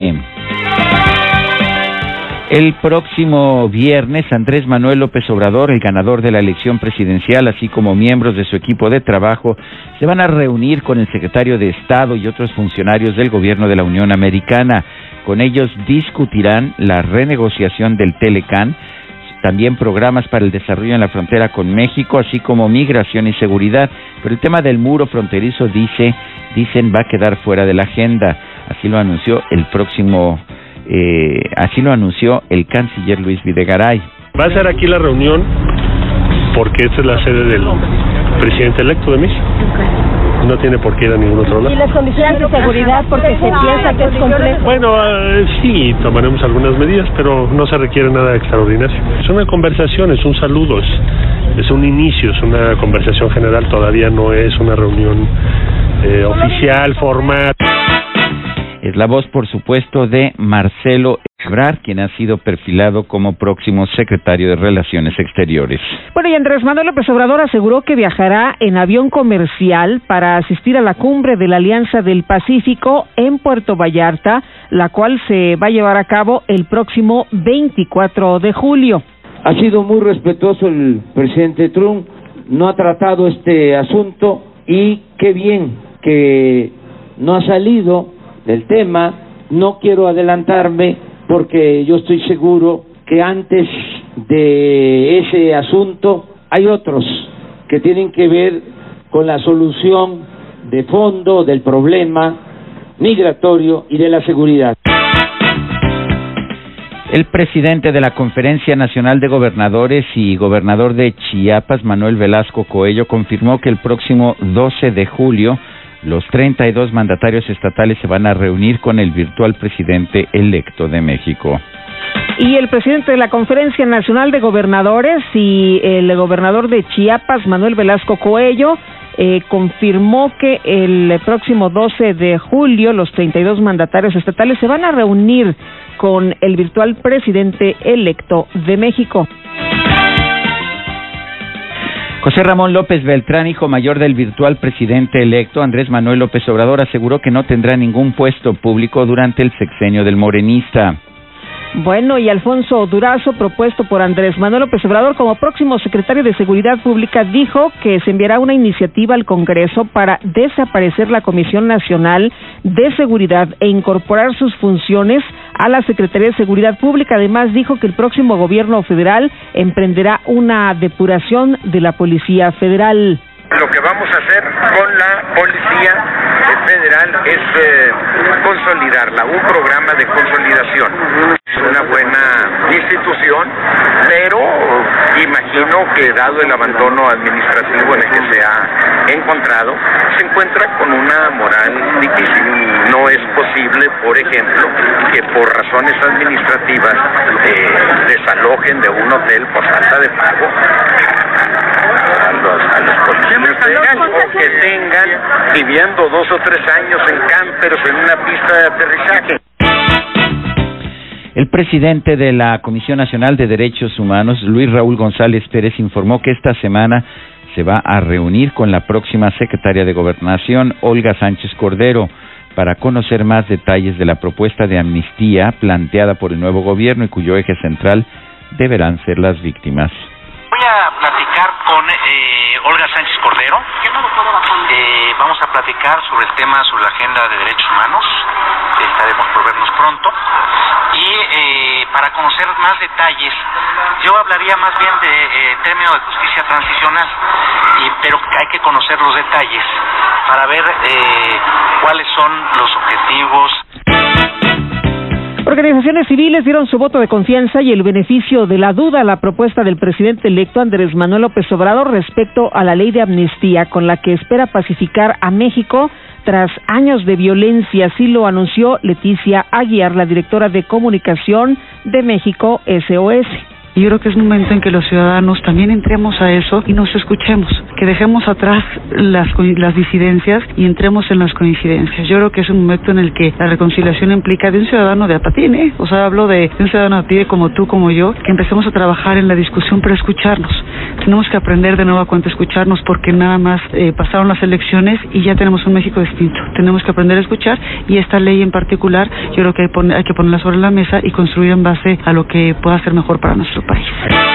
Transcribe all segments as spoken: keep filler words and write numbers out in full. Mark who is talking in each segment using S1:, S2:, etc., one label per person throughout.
S1: El próximo viernes, Andrés Manuel López Obrador, el ganador de la elección presidencial, así como miembros de su equipo de trabajo, se van a reunir con el secretario de Estado y otros funcionarios del gobierno de la Unión Americana. Con ellos discutirán la renegociación del Telecán, también programas para el desarrollo en la frontera con México, así como migración y seguridad. Pero el tema del muro fronterizo, dice, dicen, va a quedar fuera de la agenda. Así lo anunció el próximo... Eh, así lo anunció el canciller Luis Videgaray.
S2: Va a ser aquí la reunión porque esta es la sede del presidente electo de México. Okay. No tiene por qué ir a ningún otro lado.
S3: ¿Y las condiciones de seguridad porque se piensa que es complejo?
S2: Bueno, uh, sí, tomaremos algunas medidas, pero no se requiere nada extraordinario. Es una conversación, es un saludo, es, es un inicio, es una conversación general, todavía no es una reunión eh, oficial, formal.
S1: Es la voz, por supuesto, de Marcelo Ebrard, quien ha sido perfilado como próximo secretario de Relaciones Exteriores.
S4: Bueno, y Andrés Manuel López Obrador aseguró que viajará en avión comercial para asistir a la cumbre de la Alianza del Pacífico en Puerto Vallarta, la cual se va a llevar a cabo el próximo veinticuatro de julio.
S5: Ha sido muy respetuoso el presidente Trump, no ha tratado este asunto y qué bien que no ha salido del tema. No quiero adelantarme porque yo estoy seguro que antes de ese asunto hay otros que tienen que ver con la solución de fondo del problema migratorio y de la seguridad.
S1: El presidente de la Conferencia Nacional de Gobernadores y gobernador de Chiapas, Manuel Velasco Coello, confirmó que el próximo doce de julio los treinta y dos mandatarios estatales se van a reunir con el virtual presidente electo de México.
S4: Y el presidente de la Conferencia Nacional de Gobernadores y el gobernador de Chiapas, Manuel Velasco Coello, eh, confirmó que el próximo doce de julio los treinta y dos mandatarios estatales se van a reunir con el virtual presidente electo de México.
S1: José Ramón López Beltrán, hijo mayor del virtual presidente electo, Andrés Manuel López Obrador, aseguró que no tendrá ningún puesto público durante el sexenio del morenista.
S4: Bueno, y Alfonso Durazo, propuesto por Andrés Manuel López Obrador como próximo secretario de Seguridad Pública, dijo que se enviará una iniciativa al Congreso para desaparecer la Comisión Nacional de Seguridad e incorporar sus funciones a la Secretaría de Seguridad Pública. Además, dijo que el próximo gobierno federal emprenderá una depuración de la Policía Federal.
S6: Lo que vamos a hacer con la Policía Federal es eh, consolidarla, un programa de consolidación. Es una buena institución, pero imagino que dado el abandono administrativo en el que se ha encontrado, se encuentra con una moral difícil. No es posible, por ejemplo, que por razones administrativas eh, desalojen de un hotel por falta de pago a los, a los policías federales, o que tengan viviendo dos o tres años en campers en una pista de aterrizaje.
S1: El presidente de la Comisión Nacional de Derechos Humanos, Luis Raúl González Pérez, informó que esta semana se va a reunir con la próxima secretaria de Gobernación, Olga Sánchez Cordero, para conocer más detalles de la propuesta de amnistía planteada por el nuevo gobierno y cuyo eje central deberán ser las víctimas.
S7: Voy a platicar con eh, Olga Sánchez Cordero. Eh, vamos a platicar sobre el tema, sobre la agenda de derechos humanos. Estaremos por vernos pronto. Y eh, para conocer más detalles, yo hablaría más bien de eh, término de justicia transicional, y, pero hay que conocer los detalles para ver eh, cuáles son los objetivos.
S4: Organizaciones civiles dieron su voto de confianza y el beneficio de la duda a la propuesta del presidente electo Andrés Manuel López Obrador respecto a la ley de amnistía con la que espera pacificar a México tras años de violencia. Así lo anunció Leticia Aguiar, la directora de comunicación de México S O S.
S8: Y yo creo que es momento en que los ciudadanos también entremos a eso y nos escuchemos, que dejemos atrás las, las disidencias y entremos en las coincidencias. Yo creo que es un momento en el que la reconciliación implica de un ciudadano de a patín, ¿eh? O sea, hablo de, de un ciudadano de a pie como tú, como yo, que empecemos a trabajar en la discusión para escucharnos. Tenemos que aprender de nuevo a cuenta escucharnos, porque nada más eh, pasaron las elecciones y ya tenemos un México distinto. Tenemos que aprender a escuchar, y esta ley en particular yo creo que hay, pon- hay que ponerla sobre la mesa y construir en base a lo que pueda ser mejor para nuestro país.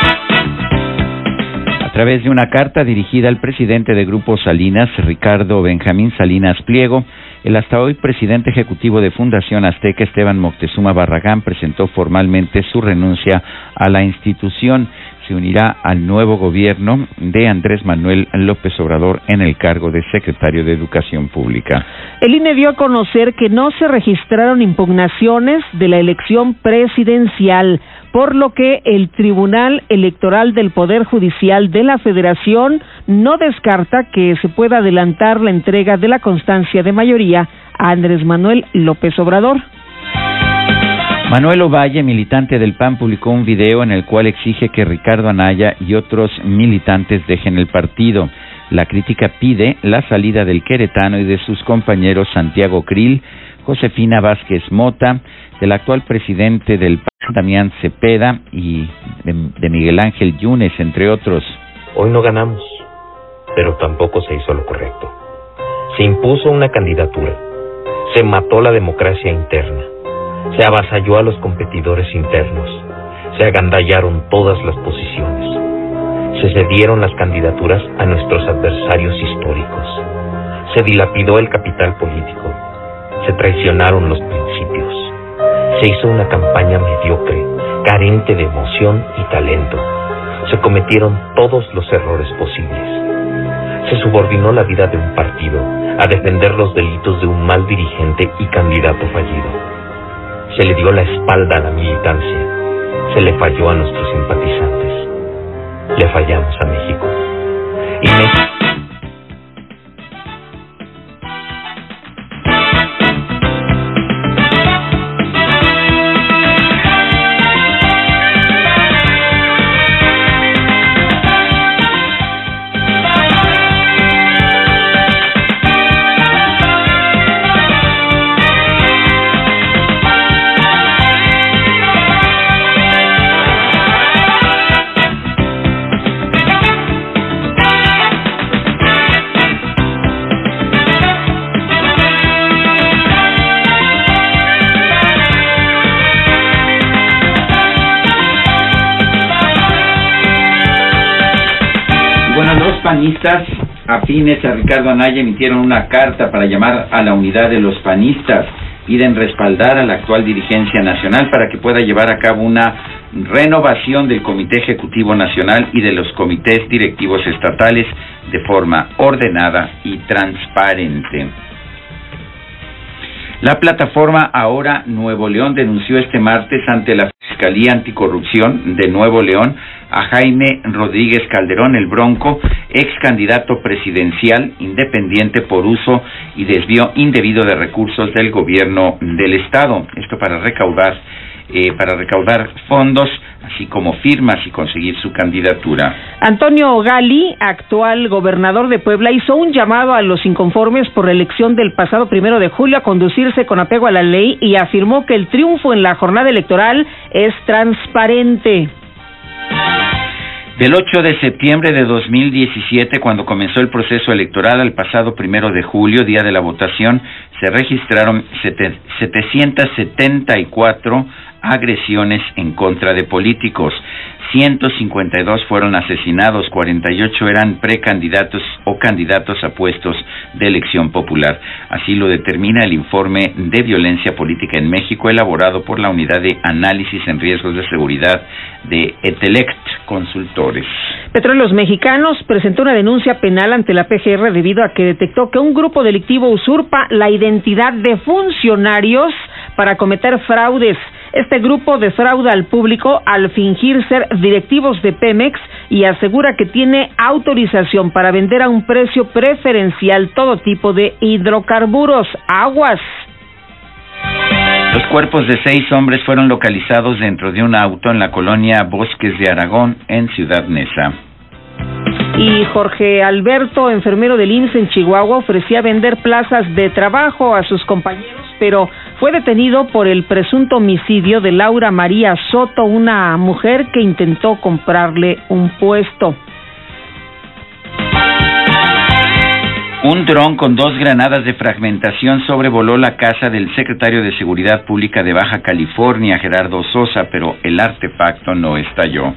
S1: A través de una carta dirigida al presidente de Grupo Salinas, Ricardo Benjamín Salinas Pliego, el hasta hoy presidente ejecutivo de Fundación Azteca, Esteban Moctezuma Barragán, presentó formalmente su renuncia a la institución. Se unirá al nuevo gobierno de Andrés Manuel López Obrador en el cargo de secretario de Educación Pública.
S4: El I N E dio a conocer que no se registraron impugnaciones de la elección presidencial, por lo que el Tribunal Electoral del Poder Judicial de la Federación no descarta que se pueda adelantar la entrega de la constancia de mayoría a Andrés Manuel López Obrador.
S1: Manuel Ovalle, militante del P A N, publicó un video en el cual exige que Ricardo Anaya y otros militantes dejen el partido. La crítica pide la salida del queretano y de sus compañeros Santiago Krill, Josefina Vázquez Mota, del actual presidente del P A N, Damián Cepeda, y de, de Miguel Ángel Yunes, entre otros.
S9: Hoy no ganamos, pero tampoco se hizo lo correcto. Se impuso una candidatura, se mató la democracia interna, se avasalló a los competidores internos, se agandallaron todas las posiciones, se cedieron las candidaturas a nuestros adversarios históricos, se dilapidó el capital político, se traicionaron los principios, se hizo una campaña mediocre, carente de emoción y talento, se cometieron todos los errores posibles, se subordinó la vida de un partido a defender los delitos de un mal dirigente y candidato fallido. Se le dio la espalda a la militancia, se le falló a nuestros simpatizantes, le fallamos a México. Y México...
S1: Panistas afines a Ricardo Anaya emitieron una carta para llamar a la unidad de los panistas. Piden respaldar a la actual dirigencia nacional para que pueda llevar a cabo una renovación del Comité Ejecutivo Nacional y de los comités directivos estatales de forma ordenada y transparente. La plataforma Ahora Nuevo León denunció este martes ante la Fiscalía Anticorrupción de Nuevo León a Jaime Rodríguez Calderón, el Bronco, ex candidato presidencial independiente por uso y desvío indebido de recursos del gobierno del estado. Esto para recaudar eh, para recaudar fondos, así como firmas y conseguir su candidatura.
S4: Antonio Gali, actual gobernador de Puebla, hizo un llamado a los inconformes por la elección del pasado primero de julio a conducirse con apego a la ley y afirmó que el triunfo en la jornada electoral es transparente.
S1: Del ocho de septiembre de dos mil diecisiete, cuando comenzó el proceso electoral, al pasado primero de julio, día de la votación, se registraron setecientas setenta y cuatro agresiones en contra de políticos. ciento cincuenta y dos fueron asesinados, cuarenta y ocho eran precandidatos o candidatos a puestos de elección popular. Así lo determina el informe de violencia política en México elaborado por la Unidad de Análisis en Riesgos de Seguridad de Etelect Consultores.
S4: Petróleos Mexicanos presentó una denuncia penal ante la P G R debido a que detectó que un grupo delictivo usurpa la identidad de funcionarios para cometer fraudes. Este grupo defrauda al público al fingir ser directivos de Pemex y asegura que tiene autorización para vender a un precio preferencial todo tipo de hidrocarburos. Aguas.
S1: Los cuerpos de seis hombres fueron localizados dentro de un auto en la colonia Bosques de Aragón, en Ciudad Neza.
S4: Y Jorge Alberto, enfermero del I M S S en Chihuahua, ofrecía vender plazas de trabajo a sus compañeros, pero fue detenido por el presunto homicidio de Laura María Soto, una mujer que intentó comprarle un puesto.
S1: Un dron con dos granadas de fragmentación sobrevoló la casa del secretario de Seguridad Pública de Baja California, Gerardo Sosa, pero el artefacto no estalló.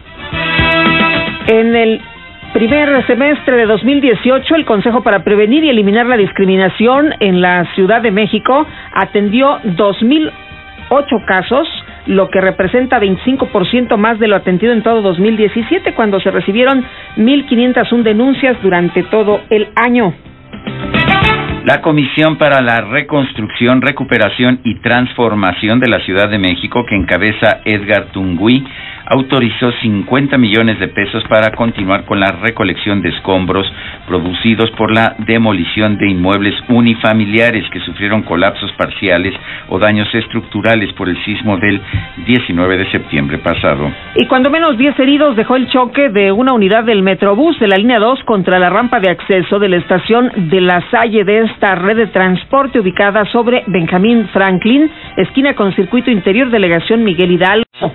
S4: En el primer semestre de dos mil dieciocho, el Consejo para Prevenir y Eliminar la Discriminación en la Ciudad de México atendió dos mil ocho casos, lo que representa veinticinco por ciento más de lo atendido en todo dos mil diecisiete, cuando se recibieron mil quinientas una denuncias durante todo el año.
S1: La Comisión para la Reconstrucción, Recuperación y Transformación de la Ciudad de México, que encabeza Edgar Tungui, autorizó cincuenta millones de pesos para continuar con la recolección de escombros producidos por la demolición de inmuebles unifamiliares que sufrieron colapsos parciales o daños estructurales por el sismo del diecinueve de septiembre pasado.
S4: Y cuando menos diez heridos dejó el choque de una unidad del Metrobús de la línea dos contra la rampa de acceso de la estación de La Salle de esta red de transporte ubicada sobre Benjamín Franklin, esquina con Circuito Interior, Delegación Miguel Hidalgo.